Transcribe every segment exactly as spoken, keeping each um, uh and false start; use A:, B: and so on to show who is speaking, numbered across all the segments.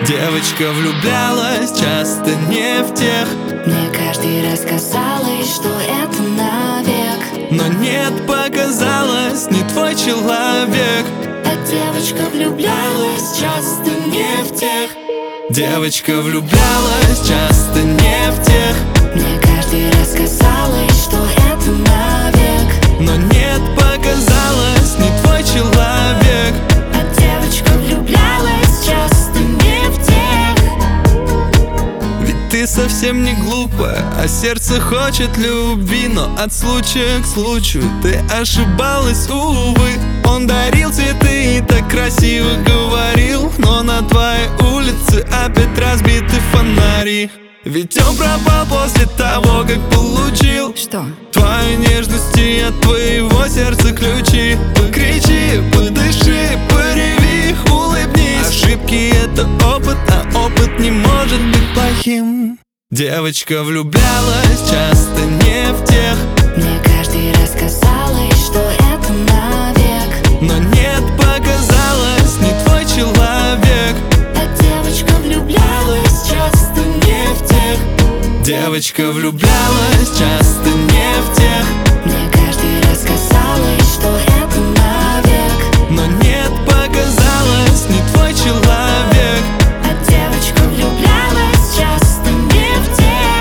A: Девочка влюблялась часто не в тех.
B: Мне каждый раз казалось, что это навек,
A: но нет, показалось, не твой человек.
B: А девочка влюблялась часто не в тех.
A: Девочка влюблялась часто не в тех.
B: Мне каждый раз казалось, что это навек,
A: но нет, показалось, не твой человек.
B: А девочка влюблялась часто не в тех.
A: Ведь ты совсем не глупая, а сердце хочет любви. Но от случая к случаю ты ошибалась, увы. Он дарил цветы и так красиво говорил, но на твоей улице опять разбиты фонари. Ведь он пропал после того, как получил
B: Что?
A: твоей нежности от твоего сердца ключи. Покричи, подыши, пореви, улыбнись. Ошибки — это опыт, а опыт не может быть плохим. Девочка влюблялась часто не в тех.
B: Мне каждый раз казалось, что это навек,
A: но нет, показалось, не твой человек.
B: А девочка влюблялась часто не в тех.
A: Девочка влюблялась часто не в тех.
B: Мне каждый раз казалось, что это навек,
A: но нет, показалось, не твой человек.
B: А девочка влюблялась часто не в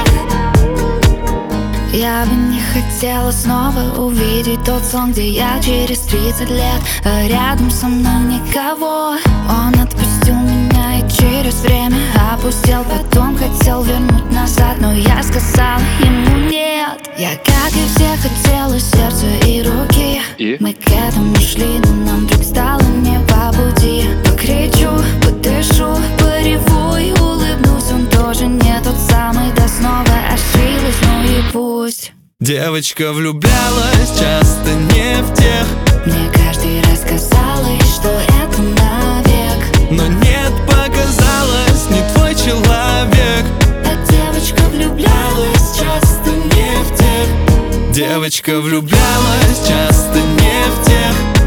B: тех. Я бы не хотела снова увидеть тот сон, где я через тридцать лет, а рядом со мной никого. Он отпустил меня и через время опустил. Потом хотел вернуть назад, но я сказала ему нет. Я, как и все, хотела сердца и руки,
A: и?
B: Мы к этому шли, но нам вдруг стало не по пути. Покричу, подышу, пореву и улыбнусь. Он тоже не тот самый, да снова ошиблась, ну и пусть.
A: Девочка влюблялась часто не в тех.
B: Мне каждый раз казалось, что это навек,
A: но нет, показалось, не твой человек.
B: А девочка влюблялась часто не в тех.
A: Девочка влюблялась часто не в тех.